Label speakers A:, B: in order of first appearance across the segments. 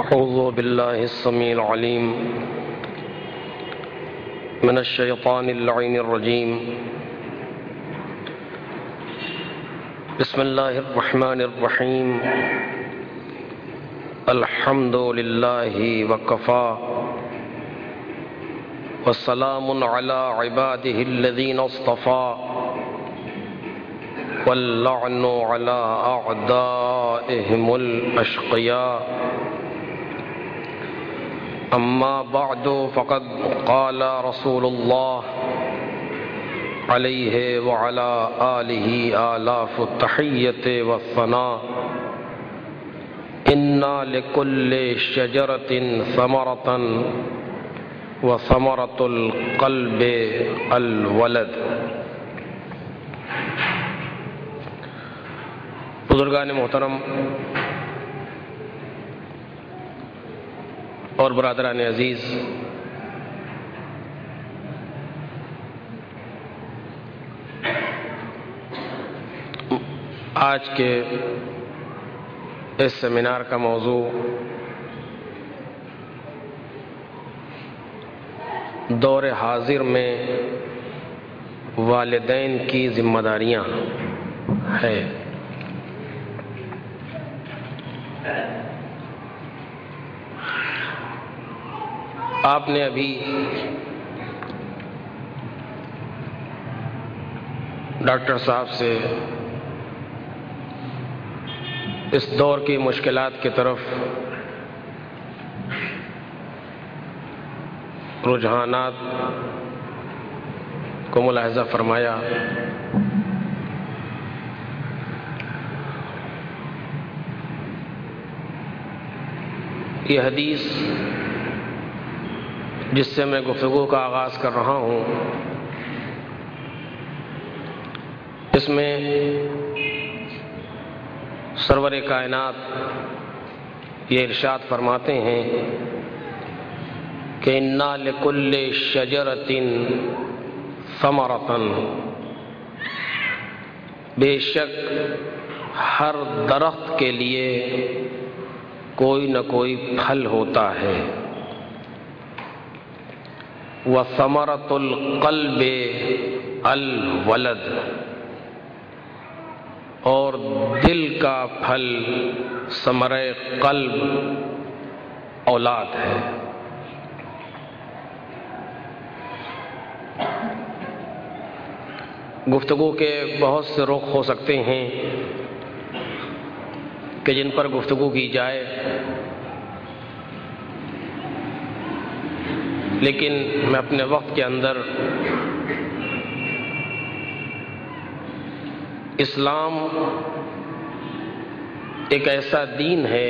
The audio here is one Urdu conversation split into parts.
A: أعوذ بالله السميع العليم من الشيطان اللعين الرجيم. بسم الله الرحمن الرحيم. الحمد لله وكفى والسلام على عباده الذين اصطفى واللعن على أعدائهم الأشقياء. أما بعد فقد قال رسول الله عليه وعلى آله آلاف التحية والثناء: إن لكل شجرة ثمرة وثمرة القلب الولد. بزرگان محترم اور برادران عزیز، آج کے اس سیمینار کا موضوع دور حاضر میں والدین کی ذمہ داریاں ہے۔ آپ نے ابھی ڈاکٹر صاحب سے اس دور کی مشکلات کی طرف رجحانات کو ملاحظہ فرمایا۔ یہ حدیث جس سے میں گفتگو کا آغاز کر رہا ہوں، اس میں سرور کائنات یہ ارشاد فرماتے ہیں کہ اِنَّ لِكُلِّ شَجَرَةٍ ثَمَرَةً، بے شک ہر درخت کے لیے کوئی نہ کوئی پھل ہوتا ہے۔ وَثَمَرَةُ الْقَلْبِ الْوَلَدُ، اور دل کا پھل ثمرہ قلب اولاد ہے۔ گفتگو کے بہت سے رخ ہو سکتے ہیں کہ جن پر گفتگو کی جائے، لیکن میں اپنے وقت کے اندر اسلام ایک ایسا دین ہے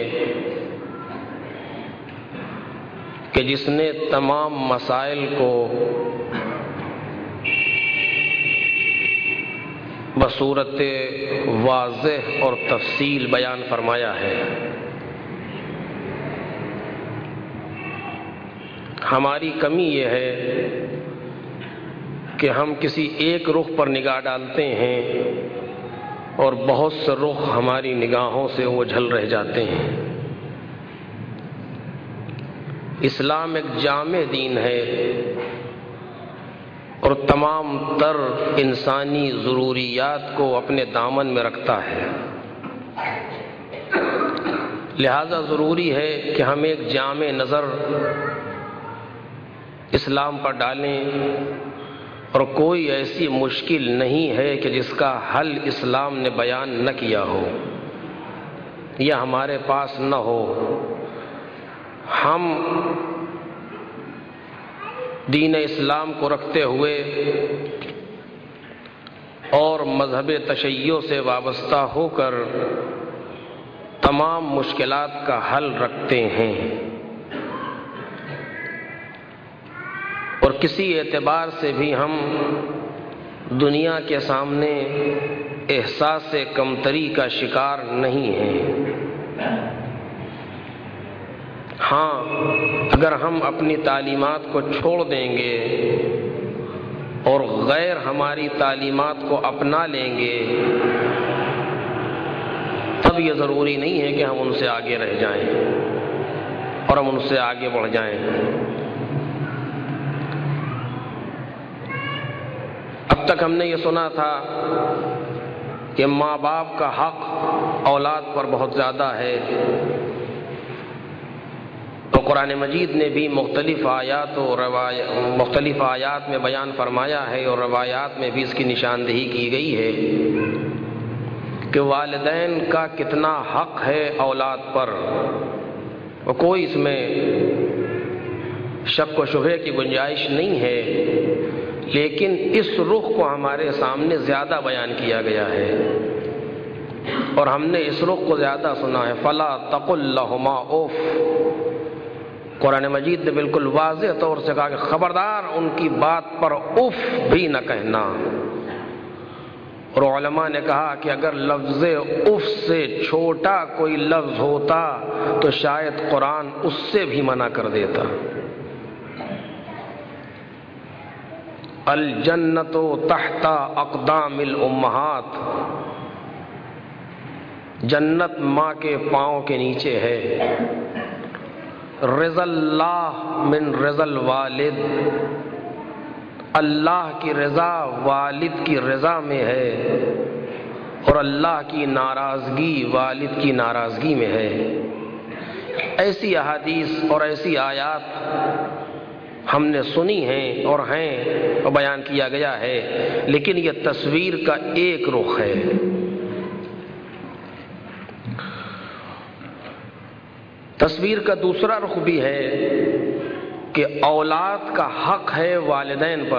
A: کہ جس نے تمام مسائل کو بصورت واضح اور تفصیل بیان فرمایا ہے۔ ہماری کمی یہ ہے کہ ہم کسی ایک رخ پر نگاہ ڈالتے ہیں اور بہت سے رخ ہماری نگاہوں سے اوجھل رہ جاتے ہیں۔ اسلام ایک جامع دین ہے اور تمام تر انسانی ضروریات کو اپنے دامن میں رکھتا ہے، لہذا ضروری ہے کہ ہم ایک جامع نظر اسلام پر ڈالیں، اور کوئی ایسی مشکل نہیں ہے کہ جس کا حل اسلام نے بیان نہ کیا ہو یا ہمارے پاس نہ ہو۔ ہم دین اسلام کو رکھتے ہوئے اور مذہب تشیع سے وابستہ ہو کر تمام مشکلات کا حل رکھتے ہیں، اور کسی اعتبار سے بھی ہم دنیا کے سامنے احساس کمتری کا شکار نہیں ہیں۔ ہاں، اگر ہم اپنی تعلیمات کو چھوڑ دیں گے اور غیر ہماری تعلیمات کو اپنا لیں گے تب یہ ضروری نہیں ہے کہ ہم ان سے آگے رہ جائیں، اور ہم ان سے آگے بڑھ جائیں۔ اب تک ہم نے یہ سنا تھا کہ ماں باپ کا حق اولاد پر بہت زیادہ ہے، تو قرآن مجید نے بھی مختلف آیات میں بیان فرمایا ہے اور روایات میں بھی اس کی نشاندہی کی گئی ہے کہ والدین کا کتنا حق ہے اولاد پر، اور کوئی اس میں شک و شبہے کی گنجائش نہیں ہے، لیکن اس رخ کو ہمارے سامنے زیادہ بیان کیا گیا ہے اور ہم نے اس رخ کو زیادہ سنا ہے۔ فلا تقل لہما اوف، قرآن مجید نے بالکل واضح طور سے کہا کہ خبردار ان کی بات پر اف بھی نہ کہنا، اور علماء نے کہا کہ اگر لفظ اف سے چھوٹا کوئی لفظ ہوتا تو شاید قرآن اس سے بھی منع کر دیتا۔ الجنت تحت اقدام الامہات، جنت ماں کے پاؤں کے نیچے ہے۔ رضا اللہ من رضا الوالد، اللہ کی رضا والد کی رضا میں ہے، اور اللہ کی ناراضگی والد کی ناراضگی میں ہے۔ ایسی احادیث اور ایسی آیات ہم نے سنی ہیں اور ہیں اور بیان کیا گیا ہے، لیکن یہ تصویر کا ایک رخ ہے۔ تصویر کا دوسرا رخ بھی ہے کہ اولاد کا حق ہے والدین پر۔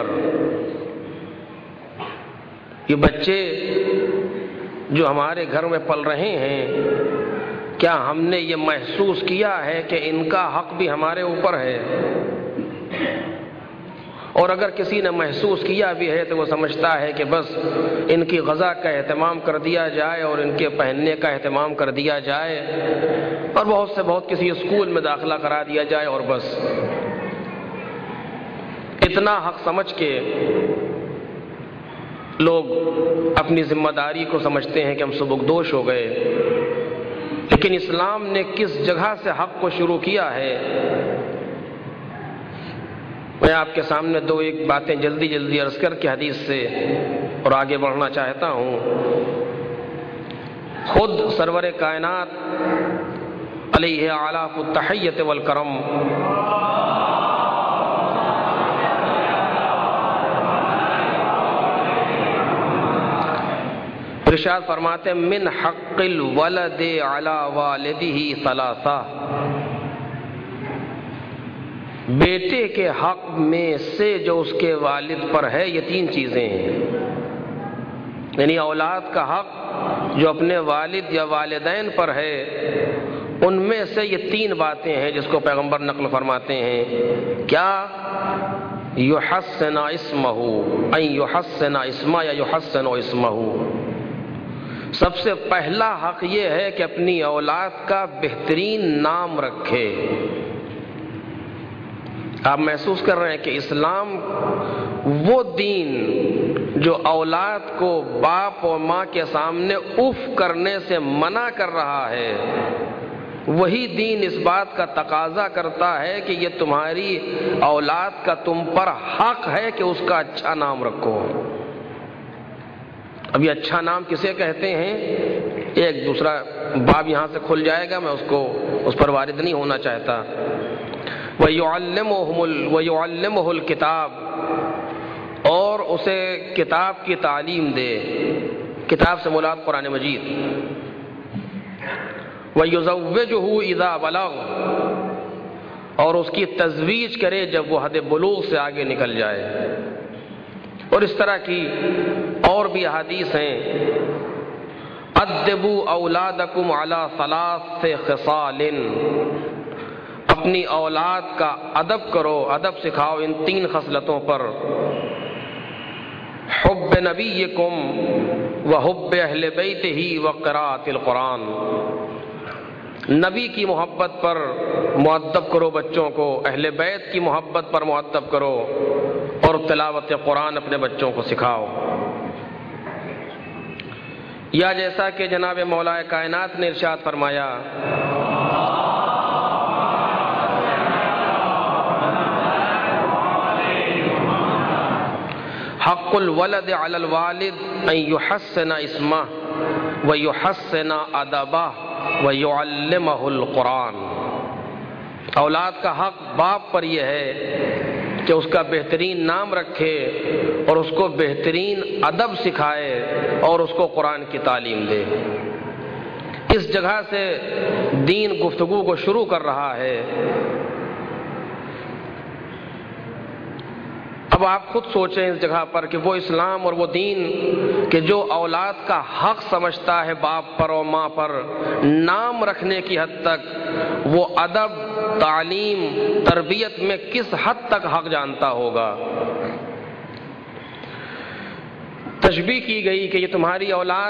A: یہ بچے جو ہمارے گھر میں پل رہے ہیں، کیا ہم نے یہ محسوس کیا ہے کہ ان کا حق بھی ہمارے اوپر ہے؟ اور اگر کسی نے محسوس کیا بھی ہے تو وہ سمجھتا ہے کہ بس ان کی غذا کا اہتمام کر دیا جائے اور ان کے پہننے کا اہتمام کر دیا جائے اور بہت سے بہت کسی اسکول میں داخلہ کرا دیا جائے، اور بس اتنا حق سمجھ کے لوگ اپنی ذمہ داری کو سمجھتے ہیں کہ ہم سبکدوش ہو گئے۔ لیکن اسلام نے کس جگہ سے حق کو شروع کیا ہے؟ میں آپ کے سامنے ایک باتیں جلدی عرض کر کے حدیث سے اور آگے بڑھنا چاہتا ہوں۔ خود سرور کائنات علیہ اعلاف التحیت والکرم ارشاد فرماتے ہیں من حق الولد علی والدہ ثلاثہ، بیٹے کے حق میں سے جو اس کے والد پر ہے یہ تین چیزیں ہیں، یعنی اولاد کا حق جو اپنے والد یا والدین پر ہے ان میں سے یہ تین باتیں ہیں جس کو پیغمبر نقل فرماتے ہیں۔ کیا؟ یحسن اسمہ، ان یحسن اسمہ یا یحسن اسمہ، سب سے پہلا حق یہ ہے کہ اپنی اولاد کا بہترین نام رکھے۔ آپ محسوس کر رہے ہیں کہ اسلام وہ دین جو اولاد کو باپ اور ماں کے سامنے اف کرنے سے منع کر رہا ہے، وہی دین اس بات کا تقاضا کرتا ہے کہ یہ تمہاری اولاد کا تم پر حق ہے کہ اس کا اچھا نام رکھو۔ اب یہ اچھا نام کسے کہتے ہیں؟ ایک دوسرا باب یہاں سے کھل جائے گا، میں اس پر وارد نہیں ہونا چاہتا۔ وَيُعَلِّمُهُ الْكِتَابَ، اور اسے کتاب کی تعلیم دے۔ کتاب سے مراد قرآن مجید۔ وَيُزَوِّجُهُ إِذَا بَلَغَ، اور اس کی تزویج کرے جب وہ حد بلوغ سے آگے نکل جائے۔ اور اس طرح کی اور بھی احادیث ہیں۔ أَدِّبُوا أَوْلَادَكُمْ عَلَى ثَلَاثِ خِصَالٍ، اپنی اولاد کا ادب کرو، ادب سکھاؤ ان تین خصلتوں پر۔ حب نبیکم وحب اہل بیتہ وقراءۃ القرآن، نبی کی محبت پر مؤدب کرو بچوں کو، اہل بیت کی محبت پر مؤدب کرو، اور تلاوت قرآن اپنے بچوں کو سکھاؤ۔ یا جیسا کہ جناب مولا کائنات نے ارشاد فرمایا حق الولد علی الوالد ان یحسن اسمہ ویحسن ادبہ ویعلمہ القرآن. اولاد کا حق باپ پر یہ ہے کہ اس کا بہترین نام رکھے اور اس کو بہترین ادب سکھائے اور اس کو قرآن کی تعلیم دے. اس جگہ سے دین گفتگو کو شروع کر رہا ہے. اب آپ خود سوچیں اس جگہ پر کہ وہ اسلام اور وہ دین کہ جو اولاد کا حق سمجھتا ہے باپ پر اور ماں پر نام رکھنے کی حد تک، وہ ادب، تعلیم، تربیت میں کس حد تک حق جانتا ہوگا. تشبیہ کی گئی کہ یہ تمہاری اولاد،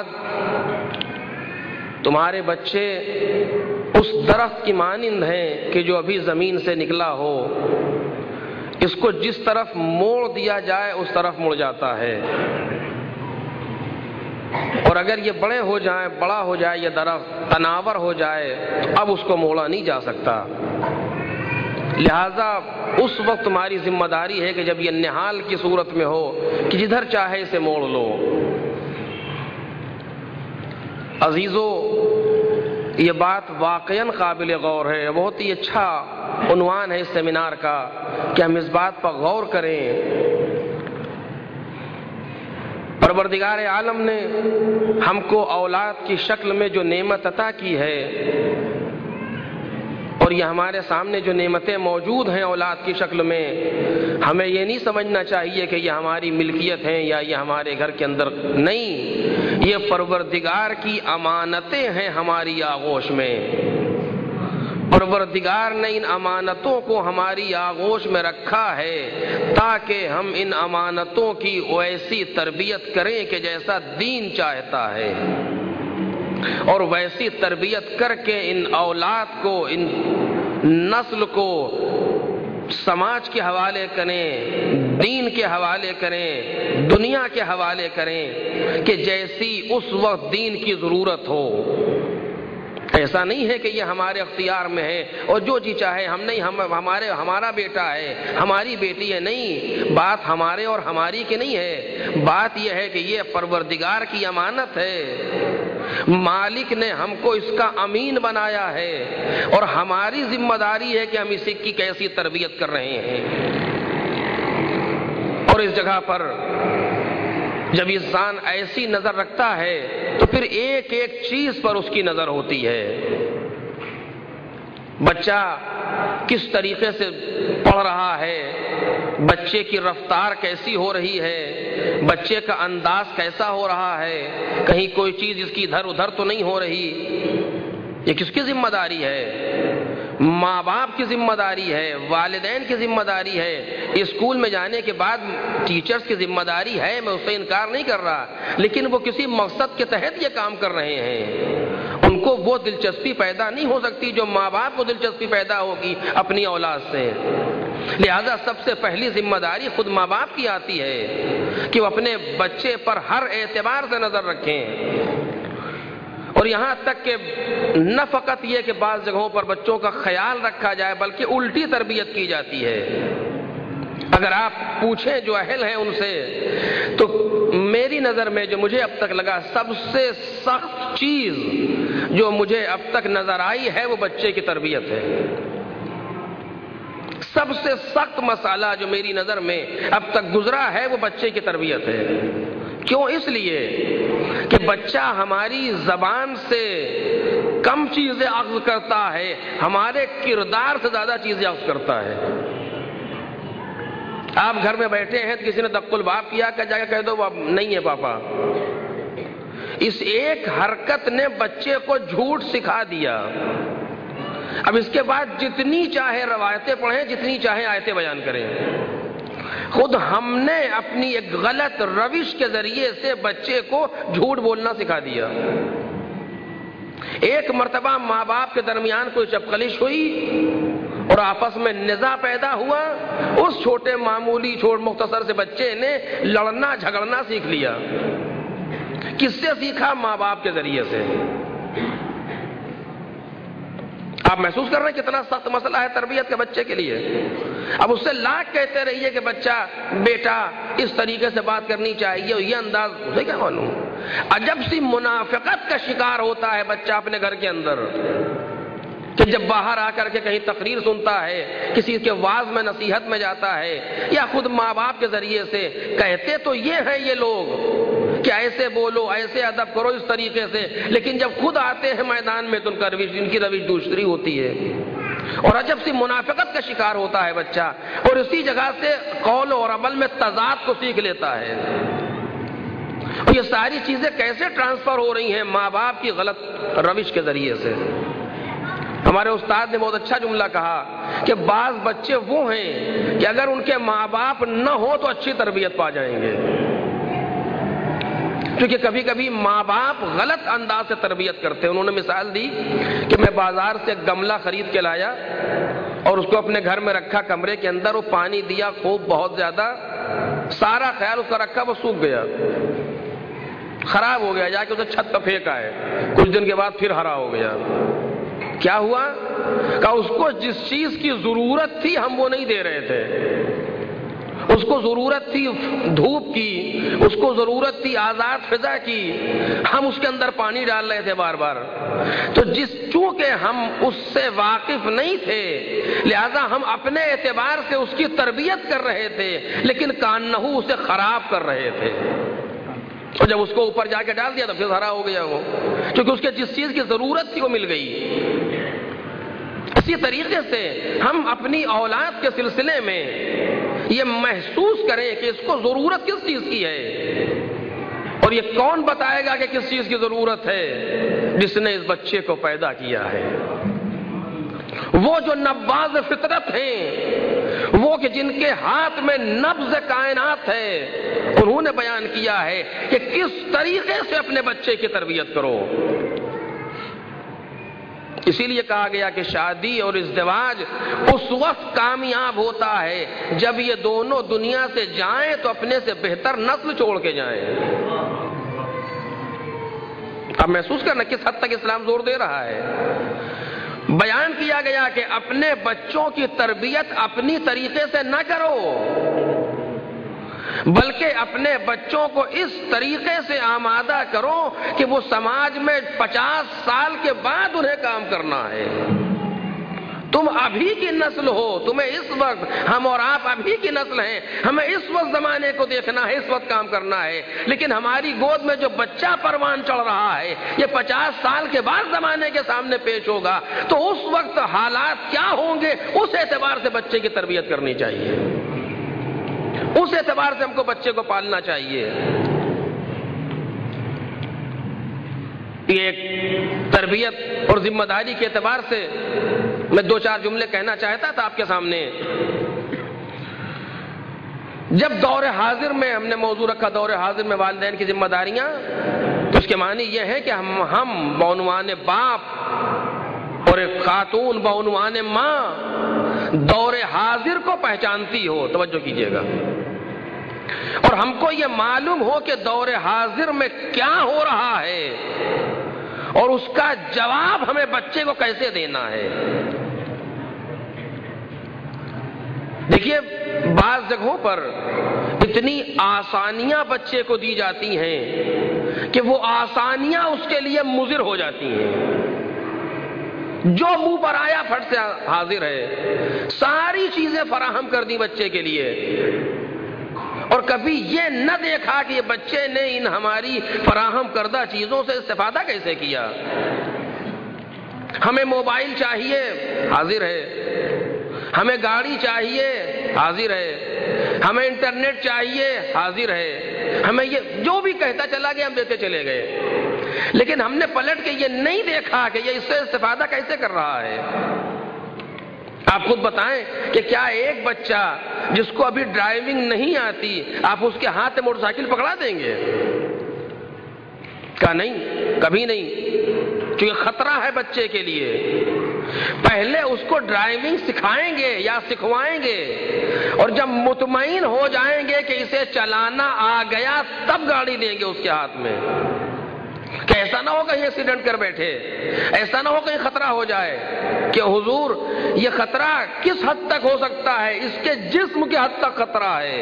A: تمہارے بچے اس درخت کی مانند ہیں کہ جو ابھی زمین سے نکلا ہو، اس کو جس طرف موڑ دیا جائے اس طرف مڑ جاتا ہے، اور اگر یہ بڑے ہو جائیں، بڑا ہو جائے یہ درخت، تناور ہو جائے تو اب اس کو موڑا نہیں جا سکتا. لہذا اس وقت تمہاری ذمہ داری ہے کہ جب یہ نہال کی صورت میں ہو کہ جدھر چاہے اسے موڑ لو. عزیزو، یہ بات واقعاً قابل غور ہے. بہت ہی اچھا عنوان ہے اس سیمینار کا کہ ہم اس بات پر غور کریں. پروردگار عالم نے ہم کو اولاد کی شکل میں جو نعمت عطا کی ہے، اور یہ ہمارے سامنے جو نعمتیں موجود ہیں اولاد کی شکل میں، ہمیں یہ نہیں سمجھنا چاہیے کہ یہ ہماری ملکیت ہیں یا یہ ہمارے گھر کے اندر. نہیں، یہ پروردگار کی امانتیں ہیں ہماری آغوش میں. پروردگار نے ان امانتوں کو ہماری آغوش میں رکھا ہے تاکہ ہم ان امانتوں کی ویسی تربیت کریں کہ جیسا دین چاہتا ہے، اور ویسی تربیت کر کے ان اولاد کو، ان نسل کو سماج کے حوالے کریں، دین کے حوالے کریں، دنیا کے حوالے کریں کہ جیسی اس وقت دین کی ضرورت ہو. ایسا نہیں ہے کہ یہ ہمارے اختیار میں ہے اور جو جی چاہے ہم نہیں، ہمارا بیٹا ہے، ہماری بیٹی ہے. نہیں، بات ہمارے اور ہماری کی نہیں ہے. بات یہ ہے کہ یہ پروردگار کی امانت ہے. مالک نے ہم کو اس کا امین بنایا ہے اور ہماری ذمہ داری ہے کہ ہم اسی کی کیسی تربیت کر رہے ہیں. اور اس جگہ پر جب انسان ایسی نظر رکھتا ہے تو پھر ایک ایک چیز پر اس کی نظر ہوتی ہے. بچہ کس طریقے سے پڑھ رہا ہے، بچے کی رفتار کیسی ہو رہی ہے، بچے کا انداز کیسا ہو رہا ہے، کہیں کوئی چیز اس کی ادھر ادھر تو نہیں ہو رہی. یہ کس کی ذمہ داری ہے؟ ماں باپ کی ذمہ داری ہے، والدین کی ذمہ داری ہے. اسکول میں جانے کے بعد ٹیچرز کی ذمہ داری ہے، میں اس سے انکار نہیں کر رہا، لیکن وہ کسی مقصد کے تحت یہ کام کر رہے ہیں. ان کو وہ دلچسپی پیدا نہیں ہو سکتی جو ماں باپ کو دلچسپی پیدا ہوگی اپنی اولاد سے. لہذا سب سے پہلی ذمہ داری خود ماں باپ کی آتی ہے کہ وہ اپنے بچے پر ہر اعتبار سے نظر رکھیں. اور یہاں تک کہ نہ فقط یہ کہ بعض جگہوں پر بچوں کا خیال رکھا جائے بلکہ الٹی تربیت کی جاتی ہے. اگر آپ پوچھیں جو اہل ہیں ان سے تو میری نظر میں جو مجھے اب تک لگا سب سے سخت چیز جو مجھے اب تک نظر آئی ہے وہ بچے کی تربیت ہے. سب سے سخت مسئلہ جو میری نظر میں اب تک گزرا ہے وہ بچے کی تربیت ہے. کیوں؟ اس لیے کہ بچہ ہماری زبان سے کم چیزیں اخذ کرتا ہے، ہمارے کردار سے زیادہ چیزیں اخذ کرتا ہے. آپ گھر میں بیٹھے ہیں تو کسی نے دق الباب کیا کہ جا کے کہہ دو نہیں ہے پاپا. اس ایک حرکت نے بچے کو جھوٹ سکھا دیا. اب اس کے بعد جتنی چاہے روایتیں پڑھیں، جتنی چاہے آیتیں بیان کریں، خود ہم نے اپنی ایک غلط روش کے ذریعے سے بچے کو جھوٹ بولنا سکھا دیا. ایک مرتبہ ماں باپ کے درمیان کوئی چپقلش ہوئی اور آپس میں نزاع پیدا ہوا، اس چھوٹے معمولی مختصر سے بچے نے لڑنا جھگڑنا سیکھ لیا. کس سے سیکھا؟ ماں باپ کے ذریعے سے. آپ محسوس کر رہے ہیں کتنا سخت مسئلہ ہے تربیت کے بچے کے لیے. اب اس سے لاکھ کہتے رہیے کہ بچہ بیٹا اس طریقے سے بات کرنی چاہیے اور یہ انداز، اسے کیا معلوم. عجب سی منافقت کا شکار ہوتا ہے بچہ اپنے گھر کے اندر کہ جب باہر آ کر کے کہیں تقریر سنتا ہے، کسی کے وعظ میں نصیحت میں جاتا ہے، یا خود ماں باپ کے ذریعے سے کہتے تو یہ ہیں یہ لوگ کہ ایسے بولو، ایسے ادب کرو اس طریقے سے، لیکن جب خود آتے ہیں میدان میں تو ان کی روش دوسری ہوتی ہے اور عجب سی منافقت کا شکار ہوتا ہے بچہ، اور اسی جگہ سے قول اور عمل میں تضاد کو سیکھ لیتا ہے. اور یہ ساری چیزیں کیسے ٹرانسفر ہو رہی ہیں؟ ماں باپ کی غلط روش کے ذریعے سے. ہمارے استاد نے بہت اچھا جملہ کہا کہ بعض بچے وہ ہیں کہ اگر ان کے ماں باپ نہ ہو تو اچھی تربیت پا جائیں گے، کیونکہ کبھی کبھی ماں باپ غلط انداز سے تربیت کرتے ہیں. انہوں نے مثال دی کہ میں بازار سے ایک گملہ خرید کے لایا اور اس کو اپنے گھر میں رکھا کمرے کے اندر، وہ پانی دیا خوب بہت زیادہ، سارا خیال اس کا رکھا وہ سوکھ گیا، خراب ہو گیا، جا کے اسے چھت پہ پھینکا ہے، کچھ دن کے بعد پھر ہرا ہو گیا. کیا ہوا؟ کہ اس کو جس چیز کی ضرورت تھی ہم وہ نہیں دے رہے تھے. اس کو ضرورت تھی دھوپ کی، اس کو ضرورت تھی آزاد فضا کی، ہم اس کے اندر پانی ڈال رہے تھے بار بار. تو چونکہ ہم اس سے واقف نہیں تھے لہذا ہم اپنے اعتبار سے اس کی تربیت کر رہے تھے، لیکن کانہو اسے خراب کر رہے تھے. اور جب اس کو اوپر جا کے ڈال دیا تو پھر ہرا ہو گیا وہ، کیونکہ اس کے جس چیز کی ضرورت تھی وہ مل گئی. اسی طریقے سے ہم اپنی اولاد کے سلسلے میں یہ محسوس کریں کہ اس کو ضرورت کس چیز کی ہے، اور یہ کون بتائے گا کہ کس چیز کی ضرورت ہے؟ جس نے اس بچے کو پیدا کیا ہے. وہ جو نباز فطرت ہیں، وہ کہ جن کے ہاتھ میں نبض کائنات ہے، انہوں نے بیان کیا ہے کہ کس طریقے سے اپنے بچے کی تربیت کرو. اسی لیے کہا گیا کہ شادی اور ازدواج اس وقت کامیاب ہوتا ہے جب یہ دونوں دنیا سے جائیں تو اپنے سے بہتر نسل چھوڑ کے جائیں. اب محسوس کرنا کس حد تک اسلام زور دے رہا ہے. بیان کیا گیا کہ اپنے بچوں کی تربیت اپنی طریقے سے نہ کرو، بلکہ اپنے بچوں کو اس طریقے سے آمادہ کرو کہ وہ سماج میں 50 سال کے بعد انہیں کام کرنا ہے. تم ابھی کی نسل ہو، تمہیں اس وقت، ہم اور آپ ابھی کی نسل ہیں، ہمیں اس وقت زمانے کو دیکھنا ہے، اس وقت کام کرنا ہے. لیکن ہماری گود میں جو بچہ پروان چڑھ رہا ہے یہ 50 سال کے بعد زمانے کے سامنے پیش ہوگا، تو اس وقت حالات کیا ہوں گے اس اعتبار سے بچے کی تربیت کرنی چاہیے، اس اعتبار سے ہم کو بچے کو پالنا چاہیے. یہ ایک تربیت اور ذمہ داری کے اعتبار سے میں 2-4 جملے کہنا چاہتا تھا آپ کے سامنے. جب دور حاضر میں ہم نے موضوع رکھا دور حاضر میں والدین کی ذمہ داریاں، تو اس کے معنی یہ ہے کہ ہم بعنوان باپ اور ایک خاتون بعنوان ماں دور حاضر کو پہچانتی ہو. توجہ کیجیے گا. اور ہم کو یہ معلوم ہو کہ دور حاضر میں کیا ہو رہا ہے اور اس کا جواب ہمیں بچے کو کیسے دینا ہے. دیکھیے بعض جگہوں پر اتنی آسانیاں بچے کو دی جاتی ہیں کہ وہ آسانیاں اس کے لیے مضر ہو جاتی ہیں. جو منہ پر آیا پھٹ سے حاضر ہے، ساری چیزیں فراہم کر دی بچے کے لیے، اور کبھی یہ نہ دیکھا کہ یہ بچے نے ان ہماری فراہم کردہ چیزوں سے استفادہ کیسے کیا. ہمیں موبائل چاہیے، حاضر ہے. ہمیں گاڑی چاہیے، حاضر ہے. ہمیں انٹرنیٹ چاہیے، حاضر ہے. ہمیں یہ جو بھی کہتا چلا گیا ہم دیتے چلے گئے، لیکن ہم نے پلٹ کے یہ نہیں دیکھا کہ یہ اس سے استفادہ کیسے کر رہا ہے. آپ خود بتائیں کہ کیا ایک بچہ جس کو ابھی ڈرائیونگ نہیں آتی آپ اس کے ہاتھ میں موٹر سائیکل پکڑا دیں گے؟ کہا نہیں، کبھی نہیں، کیونکہ خطرہ ہے بچے کے لیے. پہلے اس کو ڈرائیونگ سکھائیں گے یا سکھوائیں گے، اور جب مطمئن ہو جائیں گے کہ اسے چلانا آ گیا تب گاڑی دیں گے اس کے ہاتھ میں. کہ ایسا نہ ہو کہیں ایکسیڈنٹ کر بیٹھے، ایسا نہ ہو کہیں خطرہ ہو جائے کہ حضور یہ خطرہ کس حد تک ہو سکتا ہے، اس کے جسم کی حد تک خطرہ ہے،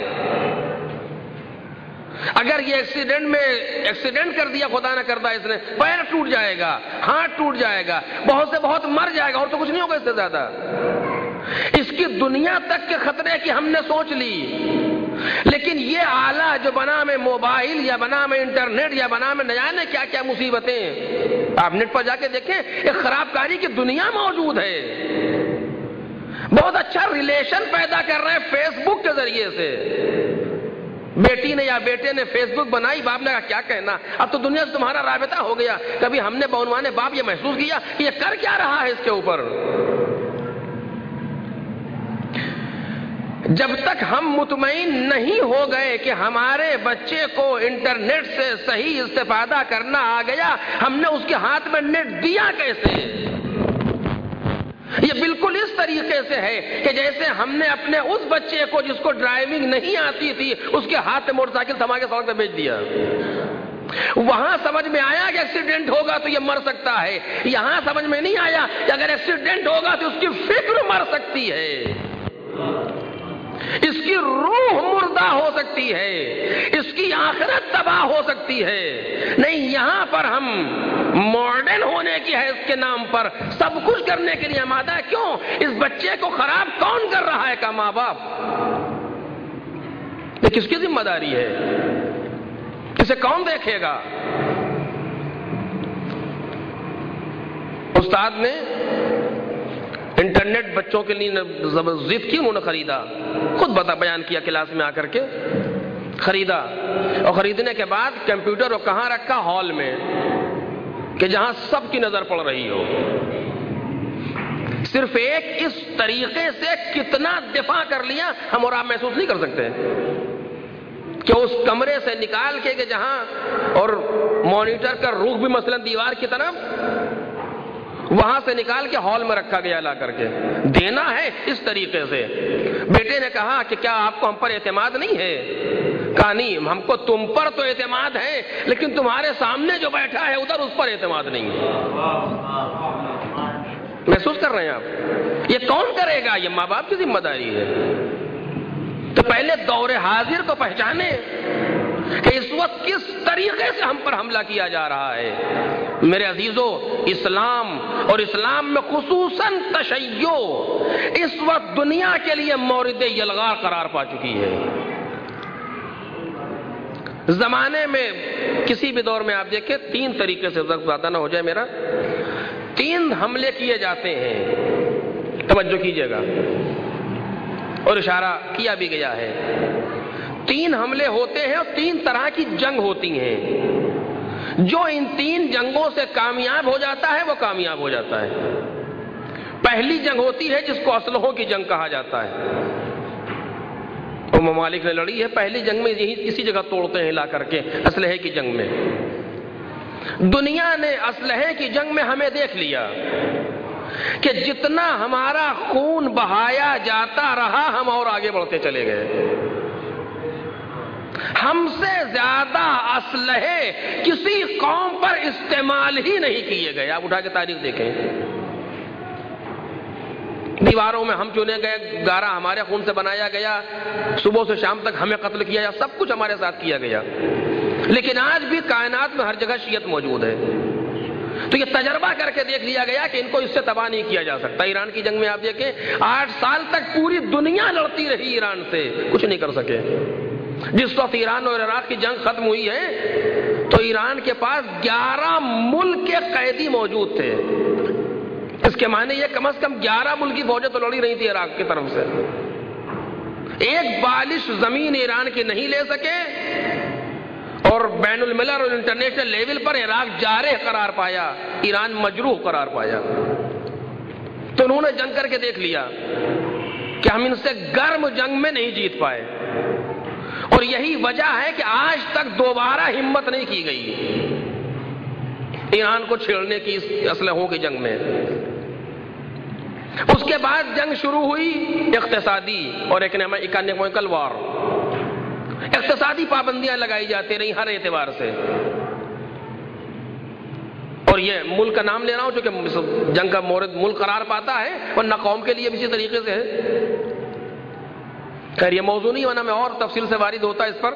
A: اگر یہ ایکسیڈنٹ کر دیا خدا نہ کردہ اس نے، پیر ٹوٹ جائے گا، ہاتھ ٹوٹ جائے گا، بہت سے بہت مر جائے گا، اور تو کچھ نہیں ہوگا اس سے زیادہ۔ اس کی دنیا تک کے خطرے کی ہم نے سوچ لی، لیکن یہ آلہ جو بنا میں موبائل یا بنا میں انٹرنیٹ یا بنا میں نہ جانے کیا کیا مصیبتیں، آپ نیٹ پر جا کے دیکھیں، ایک خراب کاری کی دنیا موجود ہے۔ بہت اچھا ریلیشن پیدا کر رہے ہیں فیس بک کے ذریعے سے، بیٹی نے یا بیٹے نے فیس بک بنائی، باپ نے کہا کیا کہنا، اب تو دنیا سے تمہارا رابطہ ہو گیا۔ کبھی ہم نے بعنوان باپ یہ محسوس کیا کہ یہ کر کیا رہا ہے اس کے اوپر؟ جب تک ہم مطمئن نہیں ہو گئے کہ ہمارے بچے کو انٹرنیٹ سے صحیح استفادہ کرنا آ گیا، ہم نے اس کے ہاتھ میں نیٹ دیا کیسے؟ یہ بالکل اس طریقے سے ہے کہ جیسے ہم نے اپنے اس بچے کو جس کو ڈرائیونگ نہیں آتی تھی اس کے ہاتھ میں موٹر سائیکل تھما کے سڑک پہ بھیج دیا، وہاں سمجھ میں آیا کہ ایکسیڈنٹ ہوگا تو یہ مر سکتا ہے، یہاں سمجھ میں نہیں آیا کہ اگر ایکسیڈنٹ ہوگا تو اس کی فکر مر سکتی ہے، اس کی روح مردہ ہو سکتی ہے، اس کی آخرت تباہ ہو سکتی ہے۔ نہیں، یہاں پر ہم ماڈرن ہونے کی حیث کے نام پر سب کچھ کرنے کے لیے آمادہ ہے۔ کیوں؟ اس بچے کو خراب کون کر رہا ہے کا ماں باپ؟ یہ کس کی ذمہ داری ہے؟ اسے کون دیکھے گا؟ استاد نے انٹرنیٹ بچوں کے لیے ضد کی، انہوں نے خریدا، خود بیان کیا کلاس میں آ کر کے، خریدا، اور خریدنے کے بعد کمپیوٹر کو کہاں رکھا؟ ہال میں، کہ جہاں سب کی نظر پڑ رہی ہو۔ صرف ایک اس طریقے سے کتنا دفاع کر لیا ہم اور آپ محسوس نہیں کر سکتے کہ اس کمرے سے نکال کے کہ جہاں، اور مانیٹر کا رخ بھی مثلا دیوار کی طرف، وہاں سے نکال کے ہال میں رکھا گیا لا کر کے، دینا ہے اس طریقے سے۔ بیٹے نے کہا کہ کیا آپ کو ہم پر اعتماد نہیں ہے؟ کہا نہیں، ہم کو تم پر تو اعتماد ہے، لیکن تمہارے سامنے جو بیٹھا ہے ادھر اس پر اعتماد نہیں ہے۔ محسوس کر رہے ہیں آپ؟ یہ کون کرے گا؟ یہ ماں باپ کی ذمہ داری ہے۔ تو پہلے دور حاضر کو پہچانے کہ اس وقت کس طریقے سے ہم پر حملہ کیا جا رہا ہے۔ میرے عزیزو، اسلام اور اسلام میں خصوصاً تشیع اس وقت دنیا کے لیے مورد یلغار قرار پا چکی ہے۔ زمانے میں کسی بھی دور میں آپ دیکھیں، 3 طریقے سے، زیادہ نہ ہو جائے میرا، 3 حملے کیے جاتے ہیں، توجہ کیجئے گا، اور اشارہ کیا بھی گیا ہے۔ 3 حملے ہوتے ہیں اور 3 طرح کی جنگ ہوتی ہیں۔ جو ان 3 جنگوں سے کامیاب ہو جاتا ہے وہ کامیاب ہو جاتا ہے۔ پہلی جنگ ہوتی ہے جس کو اسلحوں کی جنگ کہا جاتا ہے، وہ ممالک نے لڑی ہے۔ پہلی جنگ میں یہی کسی جگہ توڑتے ہیں لا کر کے، اسلحے کی جنگ میں۔ دنیا نے اسلحے کی جنگ میں ہمیں دیکھ لیا کہ جتنا ہمارا خون بہایا جاتا رہا ہم اور آگے بڑھتے چلے گئے۔ ہم سے زیادہ اسلحے کسی قوم پر استعمال ہی نہیں کیے گئے۔ آپ اٹھا کے تاریخ دیکھیں، دیواروں میں ہم چنے گئے، گارا ہمارے خون سے بنایا گیا، صبح سے شام تک ہمیں قتل کیا گیا، سب کچھ ہمارے ساتھ کیا گیا، لیکن آج بھی کائنات میں ہر جگہ شیعت موجود ہے۔ تو یہ تجربہ کر کے دیکھ لیا گیا کہ ان کو اس سے تباہ نہیں کیا جا سکتا۔ ایران کی جنگ میں آپ دیکھیں، 8 سال تک پوری دنیا لڑتی رہی ایران سے، کچھ نہیں کر سکے۔ جس وقت ایران اور عراق کی جنگ ختم ہوئی ہے تو ایران کے پاس 11 ملک کے قیدی موجود تھے۔ اس کے معنی یہ کم از کم 11 ملک کی فوجیں تو لڑی رہی تھی عراق کی طرف سے۔ ایک بالش زمین ایران کی نہیں لے سکے، اور بین الملل اور انٹرنیشنل لیول پر عراق جارح قرار پایا، ایران مجروح قرار پایا۔ تو انہوں نے جنگ کر کے دیکھ لیا کہ ہم ان سے گرم جنگ میں نہیں جیت پائے، اور یہی وجہ ہے کہ آج تک دوبارہ ہمت نہیں کی گئی ایران کو چھیڑنے کی اس اسلحوں کی جنگ میں۔ اس کے بعد جنگ شروع ہوئی اقتصادی اور اکنامکل وار۔ اقتصادی پابندیاں لگائی جاتی رہی ہر اعتبار سے۔ اور یہ ملک کا نام لے رہا ہوں چونکہ جنگ کا مورد ملک قرار پاتا ہے، ورنہ قوم کے لیے بھی اسی طریقے سے ہے۔ خیر یہ موضوع نہیں، ورنہ میں اور تفصیل سے وارد ہوتا اس پر۔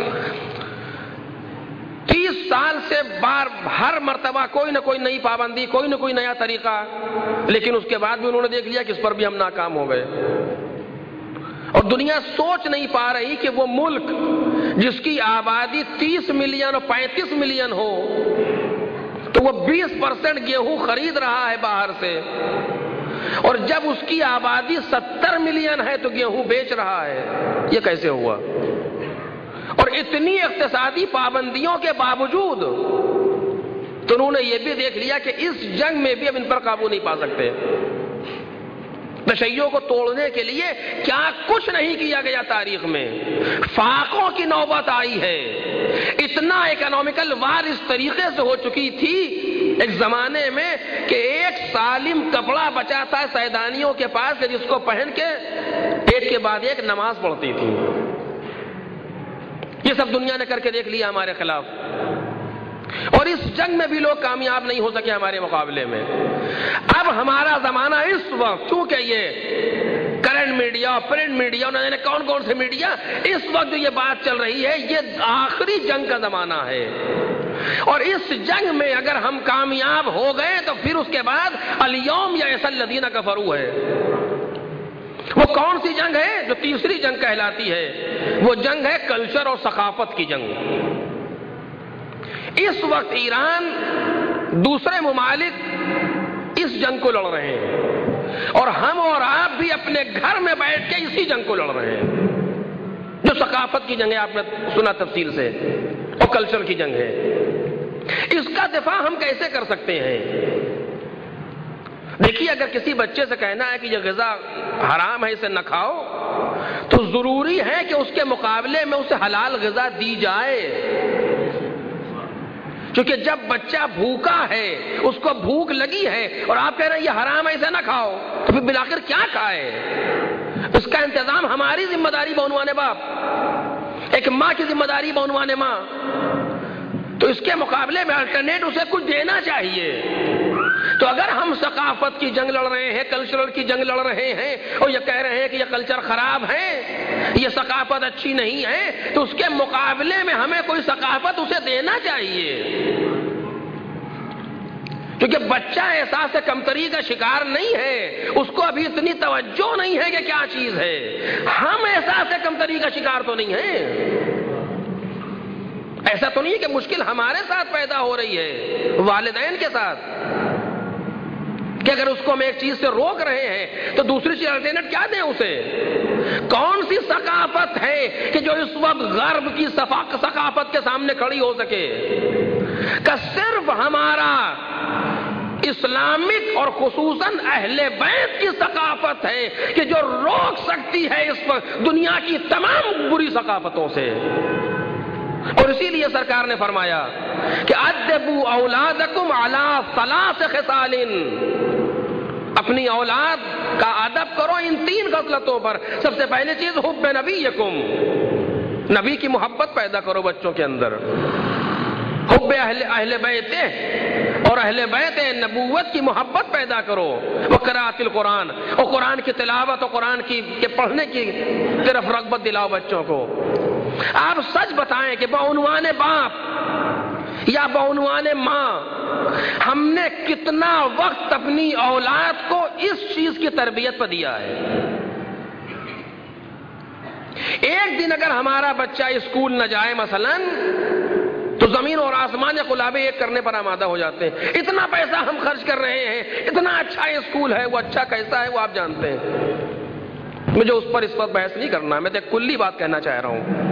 A: 30 سال سے ہر مرتبہ کوئی نہ کوئی نئی پابندی، کوئی نہ کوئی نیا طریقہ، لیکن اس کے بعد بھی انہوں نے دیکھ لیا کہ اس پر بھی ہم ناکام ہو گئے۔ اور دنیا سوچ نہیں پا رہی کہ وہ ملک جس کی آبادی 30 ملین اور 35 ملین ہو تو وہ 20% گیہوں خرید رہا ہے باہر سے، اور جب اس کی آبادی 70 ملین ہے تو گیہوں بیچ رہا ہے۔ یہ کیسے ہوا؟ اور اتنی اقتصادی پابندیوں کے باوجود تو انہوں نے یہ بھی دیکھ لیا کہ اس جنگ میں بھی اب ان پر قابو نہیں پا سکتے۔ تشیعوں کو توڑنے کے لیے کیا کچھ نہیں کیا گیا تاریخ میں، فاقوں کی نوبت آئی ہے۔ اتنا اکنامیکل وار اس طریقے سے ہو چکی تھی ایک زمانے میں کہ ایک سالم کپڑا بچا تھا سیدانیوں کے پاس جس کو پہن کے ایک کے بعد ایک نماز پڑھتی تھی۔ یہ سب دنیا نے کر کے دیکھ لیا ہمارے خلاف، اور اس جنگ میں بھی لوگ کامیاب نہیں ہو سکے ہمارے مقابلے میں۔ اب ہمارا زمانہ اس وقت، چونکہ یہ کرنٹ میڈیا، پرنٹ میڈیا، انہوں نے کون کون سے میڈیا، اس وقت جو یہ بات چل رہی ہے یہ آخری جنگ کا زمانہ ہے، اور اس جنگ میں اگر ہم کامیاب ہو گئے تو پھر اس کے بعد الیوم یئس الذین کفروا ہے۔ وہ کون سی جنگ ہے جو تیسری جنگ کہلاتی ہے؟ وہ جنگ ہے کلچر اور ثقافت کی جنگ۔ اس وقت ایران، دوسرے ممالک اس جنگ کو لڑ رہے ہیں، اور ہم اور آپ بھی اپنے گھر میں بیٹھ کے اسی جنگ کو لڑ رہے ہیں، جو ثقافت کی جنگ ہے، آپ نے سنا تفصیل سے، اور کلچر کی جنگ ہے۔ اس کا دفاع ہم کیسے کر سکتے ہیں؟ دیکھیے، اگر کسی بچے سے کہنا ہے کہ یہ غذا حرام ہے اسے نہ کھاؤ، تو ضروری ہے کہ اس کے مقابلے میں اسے حلال غذا دی جائے، کیونکہ جب بچہ بھوکا ہے، اس کو بھوک لگی ہے، اور آپ کہہ رہے ہیں یہ حرام ہے اسے نہ کھاؤ، تو پھر بالآخر کیا کھائے؟ اس کا انتظام ہماری ذمہ داری بعنوان باپ، ایک ماں کی ذمہ داری بعنوان ماں۔ تو اس کے مقابلے میں الٹرنیٹ اسے کچھ دینا چاہیے۔ تو اگر ہم ثقافت کی جنگ لڑ رہے ہیں، کلچرل کی جنگ لڑ رہے ہیں، اور یہ کہہ رہے ہیں کہ یہ کلچر خراب ہے، یہ ثقافت اچھی نہیں ہے، تو اس کے مقابلے میں ہمیں کوئی ثقافت اسے دینا چاہیے، کیونکہ بچہ احساس کمتری کا شکار نہیں ہے، اس کو ابھی اتنی توجہ نہیں ہے کہ کیا چیز ہے۔ ہم احساس کمتری کا شکار تو نہیں ہیں۔ ایسا تو نہیں ہے کہ مشکل ہمارے ساتھ پیدا ہو رہی ہے، والدین کے ساتھ، کہ اگر اس کو ہم ایک چیز سے روک رہے ہیں تو دوسری چیز الٹرنیٹ کیا دیں اسے؟ کون سی ثقافت ہے کہ جو اس وقت غرب کی ثقافت کے سامنے کھڑی ہو سکے؟ کہ صرف ہمارا اسلامک اور خصوصاً اہل بیت کی ثقافت ہے کہ جو روک سکتی ہے اس وقت دنیا کی تمام بری ثقافتوں سے۔ اور اسی لیے سرکار نے فرمایا کہ ادبوا اولادکم علی ثلاث خصال، اپنی اولاد کا ادب کرو ان 3 خصلتوں پر۔ سب سے پہلی چیز حب نبیکم، نبی کی محبت پیدا کرو بچوں کے اندر، حب اہل بیت، اور اہل بیت نبوت کی محبت پیدا کرو، وقراءۃ القرآن، اور قرآن کی تلاوت اور قرآن کے پڑھنے کی طرف رغبت دلاؤ بچوں کو۔ آپ سچ بتائیں کہ بعنوان باپ یا بعنوان ماں ہم نے کتنا وقت اپنی اولاد کو اس چیز کی تربیت پر دیا ہے؟ ایک دن اگر ہمارا بچہ اسکول نہ جائے مثلاً، تو زمین اور آسمان یا قلابے ایک کرنے پر آمادہ ہو جاتے ہیں۔ اتنا پیسہ ہم خرچ کر رہے ہیں، اتنا اچھا اسکول ہے، وہ اچھا کیسا ہے وہ آپ جانتے ہیں۔ مجھے اس پر اس وقت بحث نہیں کرنا، میں تو ایک کلی بات کہنا چاہ رہا ہوں۔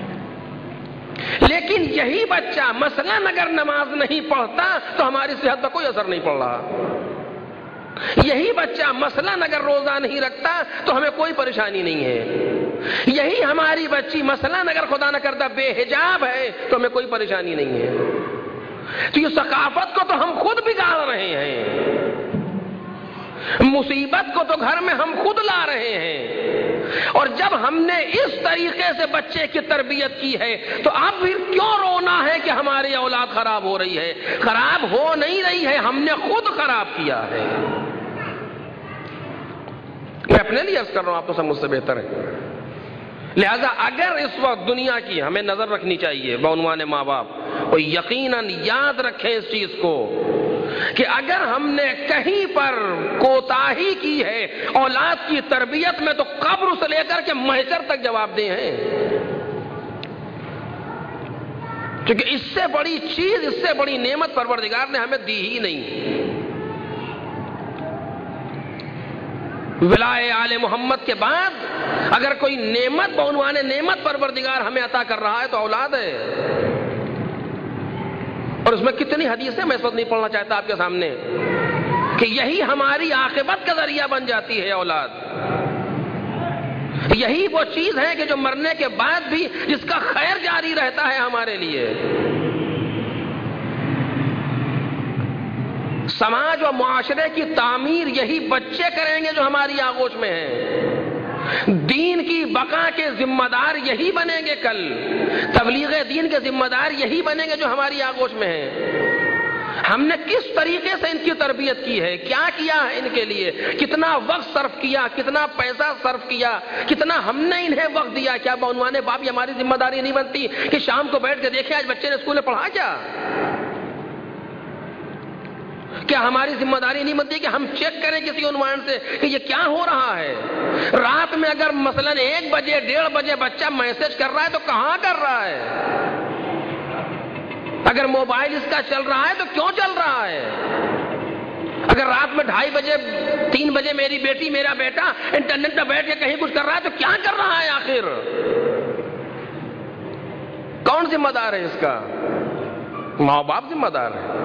A: لیکن یہی بچہ مثلاً اگر نماز نہیں پڑھتا تو ہماری صحت پر کوئی اثر نہیں پڑ رہا، یہی بچہ مثلاً اگر روزہ نہیں رکھتا تو ہمیں کوئی پریشانی نہیں ہے، یہی ہماری بچی مثلاً اگر خدا نہ کرتا بے حجاب ہے تو ہمیں کوئی پریشانی نہیں ہے۔ تو یہ ثقافت کو تو ہم خود بگاڑ رہے ہیں، مصیبت کو تو گھر میں ہم خود لا رہے ہیں۔ اور جب ہم نے اس طریقے سے بچے کی تربیت کی ہے تو اب پھر کیوں رونا ہے کہ ہماری اولاد خراب ہو رہی ہے؟ خراب ہو نہیں رہی ہے، ہم نے خود خراب کیا ہے۔ میں اپنے لیے عرض کر رہا ہوں، آپ تو سب مجھ سے بہتر ہیں۔ لہذا اگر اس وقت دنیا کی ہمیں نظر رکھنی چاہیے بعنوان ماں باپ، اور یقیناً یاد رکھیں اس چیز کو کہ اگر ہم نے کہیں پر کوتاہی کی ہے اولاد کی تربیت میں تو قبر سے لے کر کے محشر تک جواب دے ہیں، کیونکہ اس سے بڑی چیز، اس سے بڑی نعمت پروردگار نے ہمیں دی ہی نہیں۔ ولائے آل محمد کے بعد اگر کوئی نعمت بعنوان نعمت پروردگار ہمیں عطا کر رہا ہے تو اولاد ہے، اور اس میں کتنی حدیثیں میں اس وقت نہیں پڑھنا چاہتا آپ کے سامنے کہ یہی ہماری عاقبت کا ذریعہ بن جاتی ہے اولاد۔ یہی وہ چیز ہے کہ جو مرنے کے بعد بھی جس کا خیر جاری رہتا ہے ہمارے لیے۔ سماج و معاشرے کی تعمیر یہی بچے کریں گے جو ہماری آغوش میں ہیں۔ دین کی بقا کے ذمہ دار یہی بنیں گے، کل تبلیغ دین کے ذمہ دار یہی بنیں گے جو ہماری آغوش میں ہیں۔ ہم نے کس طریقے سے ان کی تربیت کی ہے، کیا کیا ہے ان کے لیے، کتنا وقت صرف کیا، کتنا پیسہ صرف کیا، کتنا ہم نے انہیں وقت دیا۔ کیا بعنوان باپ یہ ہماری ذمہ داری نہیں بنتی کہ شام کو بیٹھ کے دیکھیں آج بچے نے اسکول میں پڑھا کیا ہماری ذمہ داری نہیں بنتی کہ ہم چیک کریں کسی عنوان سے کہ یہ کیا ہو رہا ہے؟ رات میں اگر مثلاً 1 بجے 1:30 بجے بچہ میسج کر رہا ہے تو کہاں کر رہا ہے؟ اگر موبائل اس کا چل رہا ہے تو کیوں چل رہا ہے؟ اگر رات میں 2:30 بجے 3 بجے میری بیٹی میرا بیٹا انٹرنیٹ پہ بیٹھ کے کہیں کچھ کر رہا ہے تو کیا کر رہا ہے آخر؟ کون ذمہ دار ہے اس کا؟ ماں باپ ذمہ دار ہے۔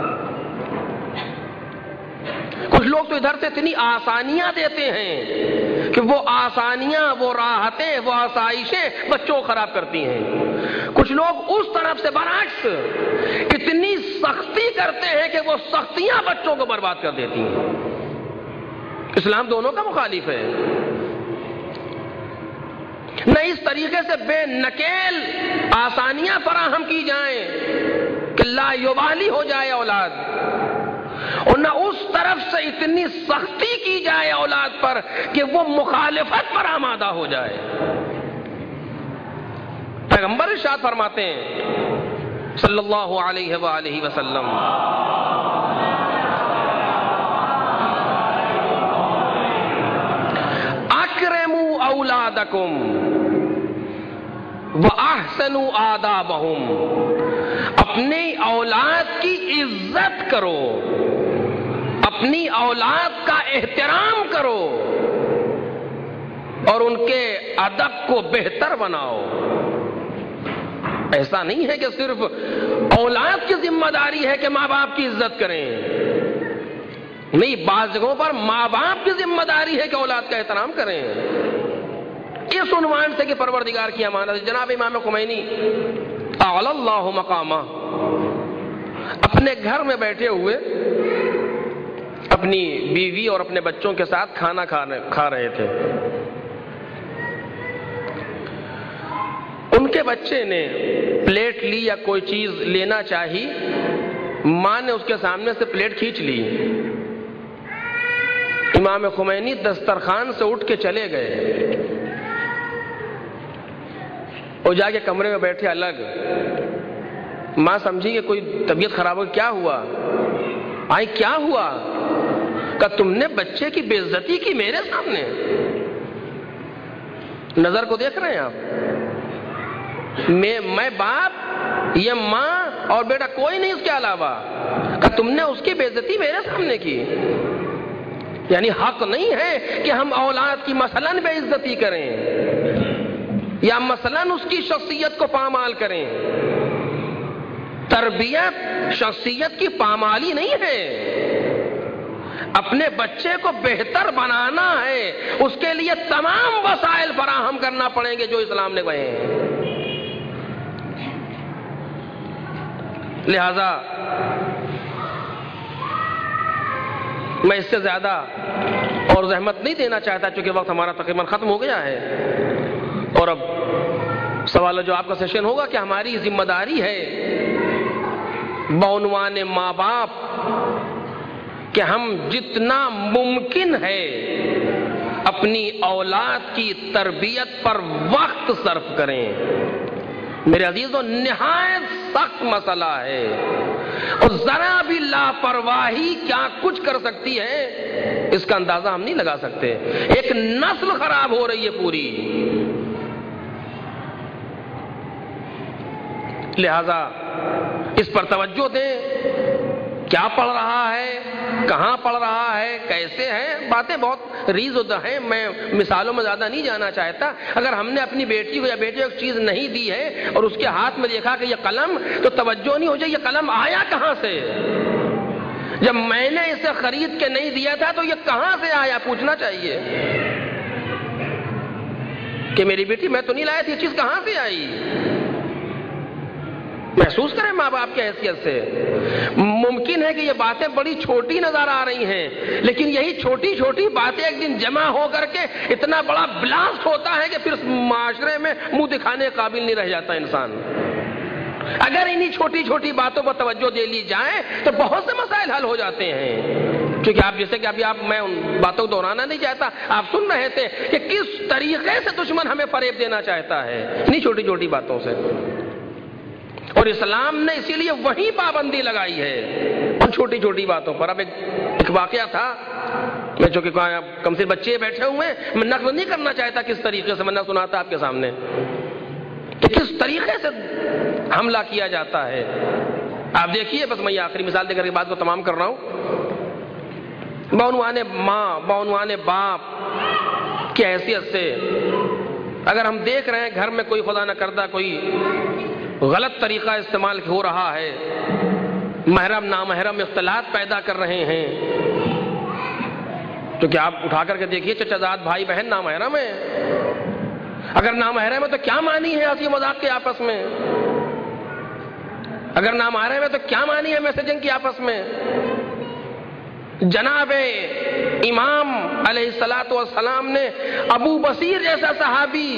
A: کچھ لوگ تو ادھر سے اتنی آسانیاں دیتے ہیں کہ وہ آسانیاں، وہ راحتیں، وہ آسائشیں بچوں کو خراب کرتی ہیں۔ کچھ لوگ اس طرف سے برعکس اتنی سختی کرتے ہیں کہ وہ سختیاں بچوں کو برباد کر دیتی ہیں۔ اسلام دونوں کا مخالف ہے۔ نہ اس طریقے سے بے نکیل آسانیاں فراہم کی جائیں کہ لا یبالی ہو جائے اولاد، اور نہ اس طرف سے اتنی سختی کی جائے اولاد پر کہ وہ مخالفت پر آمادہ ہو جائے۔ پیغمبر ارشاد فرماتے ہیں صلی اللہ علیہ وآلہ وسلم، اکرموا اولادکم واحسنوا آدابہم، اپنی اولاد کی عزت کرو، اپنی اولاد کا احترام کرو اور ان کے ادب کو بہتر بناؤ۔ ایسا نہیں ہے کہ صرف اولاد کی ذمہ داری ہے کہ ماں باپ کی عزت کریں، نہیں، بعض جگہوں پر ماں باپ کی ذمہ داری ہے کہ اولاد کا احترام کریں۔ اس عنوان سے کہ پروردگار کی امانت، جناب امام خمینی اعلی اللہ مقامہ اپنے گھر میں بیٹھے ہوئے اپنی بیوی اور اپنے بچوں کے ساتھ کھانا کھا رہے تھے۔ ان کے بچے نے پلیٹ لی یا کوئی چیز لینا چاہی، ماں نے اس کے سامنے سے پلیٹ کھینچ لی۔ امام خمینی دسترخوان سے اٹھ کے چلے گئے اور جا کے کمرے میں بیٹھے الگ۔ ماں سمجھی کہ کوئی طبیعت خراب ہو، کیا ہوا؟ آئی کیا ہوا؟ کہ تم نے بچے کی بے عزتی کی میرے سامنے۔ نظر کو دیکھ رہے ہیں آپ؟ میں باپ، یہ ماں اور بیٹا، کوئی نہیں اس کے علاوہ، کہ تم نے اس کی بے عزتی میرے سامنے کی۔ یعنی حق نہیں ہے کہ ہم اولاد کی مثلاً بے عزتی کریں یا مثلاً اس کی شخصیت کو پامال کریں۔ تربیت شخصیت کی پامالی نہیں ہے، اپنے بچے کو بہتر بنانا ہے، اس کے لیے تمام وسائل فراہم کرنا پڑیں گے جو اسلام نے کہے ہیں۔ لہذا میں اس سے زیادہ اور زحمت نہیں دینا چاہتا چونکہ وقت ہمارا تقریباً ختم ہو گیا ہے، اور اب سوال و جواب کا سیشن ہوگا کہ ہماری ذمہ داری ہے بعنوان ماں باپ کہ ہم جتنا ممکن ہے اپنی اولاد کی تربیت پر وقت صرف کریں۔ میرے عزیزوں، نہایت سخت مسئلہ ہے، اور ذرا بھی لاپرواہی کیا کچھ کر سکتی ہے اس کا اندازہ ہم نہیں لگا سکتے۔ ایک نسل خراب ہو رہی ہے پوری۔ لہذا اس پر توجہ دیں، کیا پڑھ رہا ہے، کہاں پڑھ رہا ہے، کیسے ہے، باتیں بہت ریز ہیں، میں مثالوں میں زیادہ نہیں جانا چاہتا۔ اگر ہم نے اپنی بیٹی کو یا بیٹے کو ایک چیز نہیں دی ہے اور اس کے ہاتھ میں دیکھا کہ یہ قلم، تو توجہ نہیں ہو جائے یہ قلم آیا کہاں سے؟ جب میں نے اسے خرید کے نہیں دیا تھا تو یہ کہاں سے آیا، پوچھنا چاہیے کہ میری بیٹی میں تو نہیں لایا تھی، یہ چیز کہاں سے آئی؟ محسوس کریں ماں باپ کی حیثیت سے۔ ممکن ہے کہ یہ باتیں بڑی چھوٹی نظر آ رہی ہیں، لیکن یہی چھوٹی چھوٹی باتیں ایک دن جمع ہو کر کے اتنا بڑا بلاسٹ ہوتا ہے کہ پھر معاشرے میں منہ دکھانے قابل نہیں رہ جاتا انسان۔ اگر انہی چھوٹی چھوٹی باتوں پر توجہ دے لی جائے تو بہت سے مسائل حل ہو جاتے ہیں۔ کیونکہ آپ جیسے کہ ابھی میں ان باتوں کو دہرانا نہیں چاہتا، آپ سن رہے تھے کہ کس طریقے سے دشمن ہمیں فریب دینا چاہتا ہے انہی چھوٹی چھوٹی باتوں سے، اور اسلام نے اسی لیے وہی پابندی لگائی ہے ان چھوٹی چھوٹی باتوں پر۔ اب ایک واقعہ تھا، میں چونکہ کم سے بچے بیٹھے ہوئے ہیں، میں نقل نہیں کرنا چاہتا کس طریقے سے، میں نہ سناتا آپ کے سامنے کہ کس طریقے سے حملہ کیا جاتا ہے۔ آپ دیکھیے، بس میں یہ آخری مثال دے کر کے بات کو تمام کر رہا ہوں۔ بعنوان ماں، بعنوان باپ کی حیثیت سے اگر ہم دیکھ رہے ہیں گھر میں کوئی خدا نہ کردہ کوئی غلط طریقہ استعمال ہو رہا ہے، محرم نامحرم اختلاط پیدا کر رہے ہیں، تو کیا آپ اٹھا کر کے دیکھیے چچا زاد بھائی بہن نامحرم ہے؟ اگر نامحرم ہے تو کیا معنی ہے ہنسی مذاق کے آپس میں؟ اگر نامحرم ہے تو کیا معنی ہے میسجنگ کی آپس میں؟ جناب امام علیہ الصلوۃ والسلام نے ابو بصیر جیسا صحابی،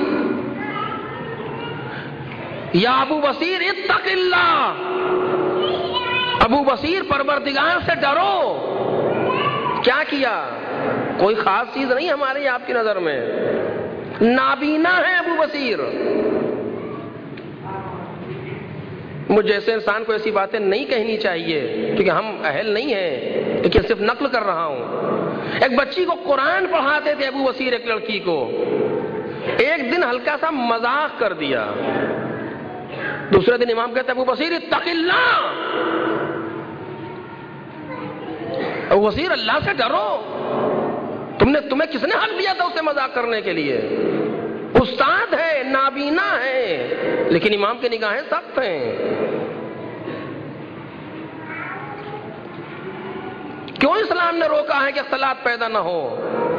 A: یا ابو بصیر اتق اللہ، ابو بصیر پروردگار سے ڈرو، کیا کیا؟ کوئی خاص چیز نہیں ہمارے آپ کی نظر میں، نابینا ہے ابو بصیر۔ مجھ جیسے انسان کو ایسی باتیں نہیں کہنی چاہیے کیونکہ ہم اہل نہیں ہیں، لیکن صرف نقل کر رہا ہوں۔ ایک بچی کو قرآن پڑھاتے تھے ابو بصیر، ایک لڑکی کو، ایک دن ہلکا سا مذاق کر دیا، دوسرے دن امام کہتے ابو بصیر اتق اللہ، ابو بصیر اللہ سے ڈرو، تمہیں کس نے حق دیا تھا اسے مذاق کرنے کے لیے؟ استاد ہے، نابینا ہے، لیکن امام کی نگاہیں سخت ہیں۔ کیوں اسلام نے روکا ہے کہ اختلاط پیدا نہ ہو؟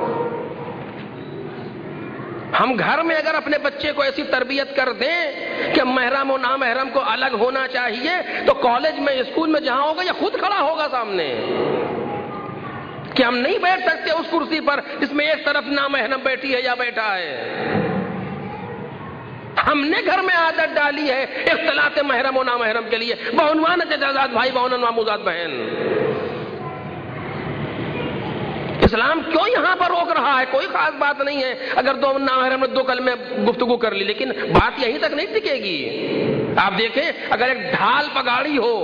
A: ہم گھر میں اگر اپنے بچے کو ایسی تربیت کر دیں کہ محرم و نامحرم کو الگ ہونا چاہیے، تو کالج میں اسکول میں جہاں ہوگا یہ خود کھڑا ہوگا سامنے کہ ہم نہیں بیٹھ سکتے اس کرسی پر جس میں ایک طرف نامحرم بیٹھی ہے یا بیٹھا ہے۔ ہم نے گھر میں عادت ڈالی ہے اختلاط محرم و نامحرم کے لیے، بعنوان چچازاد بھائی، بعنوان ماموزاد بہن۔ اسلام کیوں یہاں پر روک رہا ہے؟ کوئی خاص بات نہیں ہے اگر دو نامحرم نے دو کلمے گفتگو کر لی، لیکن بات یہیں تک نہیں ٹکے گی۔ آپ دیکھیں اگر ایک ڈھال پگاڑی ہو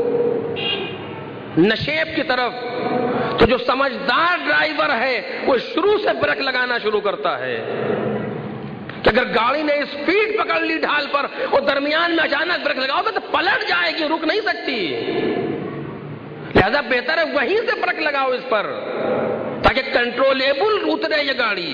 A: نشیب کی طرف، تو جو سمجھدار ڈرائیور ہے وہ شروع سے بریک لگانا شروع کرتا ہے کہ اگر گاڑی نے اسپیڈ پکڑ لی ڈھال پر اور درمیان میں اچانک بریک لگاؤ گے تو پلٹ جائے گی، رک نہیں سکتی۔ لہذا بہتر ہے وہیں سے بریک لگاؤ اس پر تاکہ کنٹرولیبل اترے یہ گاڑی۔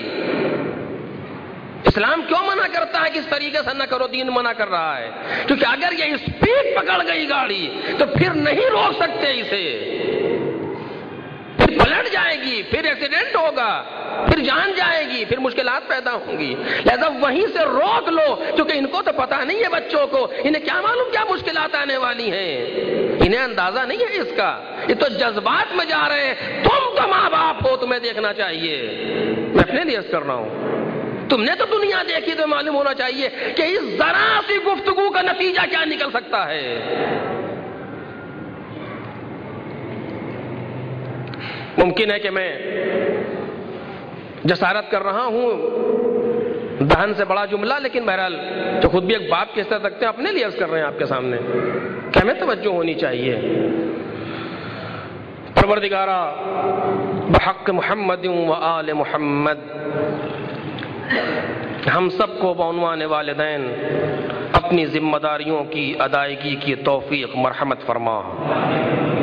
A: اسلام کیوں منع کرتا ہے کہ اس طریقے سے نہ کرو؟ دین منع کر رہا ہے کیونکہ اگر یہ اسپیڈ پکڑ گئی گاڑی تو پھر نہیں روک سکتے اسے، پھر پلٹ جائے گی، پھر ایکسیڈنٹ ہوگا، پھر جان جائے گی، پھر مشکلات پیدا ہوں گی. لہذا وہیں سے روک لو، کیونکہ ان کو تو پتہ نہیں ہے، بچوں کو انہیں کیا معلوم کیا مشکلات آنے والی ہیں، انہیں اندازہ نہیں ہے اس کا، یہ تو جذبات میں جا رہے ہیں. تم تو ماں باپ ہو، تمہیں دیکھنا چاہیے. میں اپنے لیے عرض کر رہا ہوں، تم نے تو دنیا دیکھی تو معلوم ہونا چاہیے کہ اس ذرا سی گفتگو کا نتیجہ کیا نکل سکتا ہے. ممکن ہے کہ میں جسارت کر رہا ہوں، دہن سے بڑا جملہ، لیکن بہرحال جو خود بھی ایک باپ کی حیثیت رکھتے ہیں اپنے لیے عرض کر رہے ہیں آپ کے سامنے کہ ہمیں توجہ ہونی چاہیے. پروردگارا بحق محمد و آل محمد، ہم سب کو بعنوان والدین اپنی ذمہ داریوں کی ادائیگی کی توفیق مرحمت فرما.